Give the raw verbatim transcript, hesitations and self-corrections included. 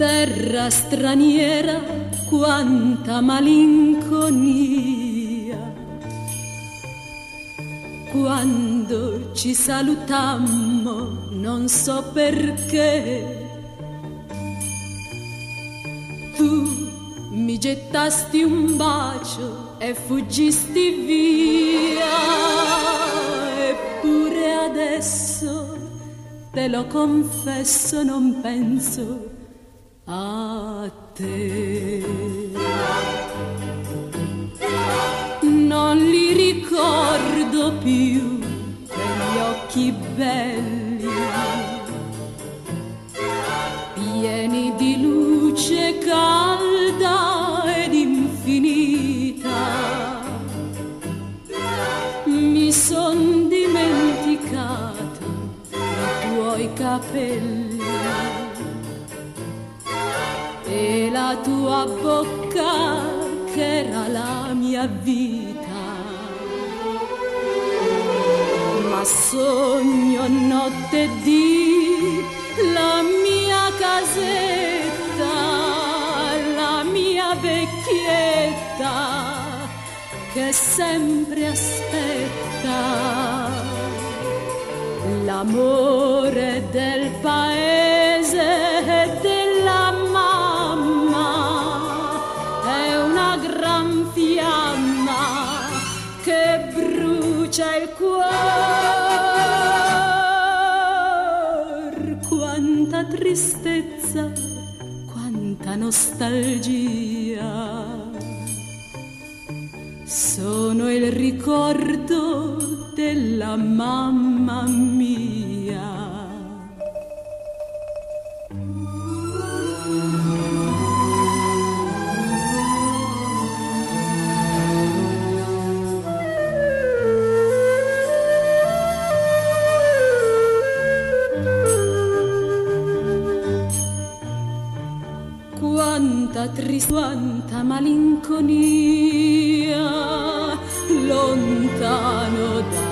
terra straniera, quanta malinconia. Quando ci salutammo, non so perché, tu mi gettasti un bacio e fuggisti via. Eppure adesso, te lo confesso, non penso a te. Non li ricordo più quegli occhi belli, pieni di luce calda ed infinita. Mi son dimenticata i tuoi capelli e la tua bocca che era la mia vita. Ma sogno notte di la mia casetta, la mia vecchietta che sempre aspetta l'amore del paese e della mamma. È una gran fiamma che brucia il cuore. Quanta tristezza, quanta nostalgia. Sono il ricordo della mamma mia. Quanta tristezza, quanta malinconia, lontano da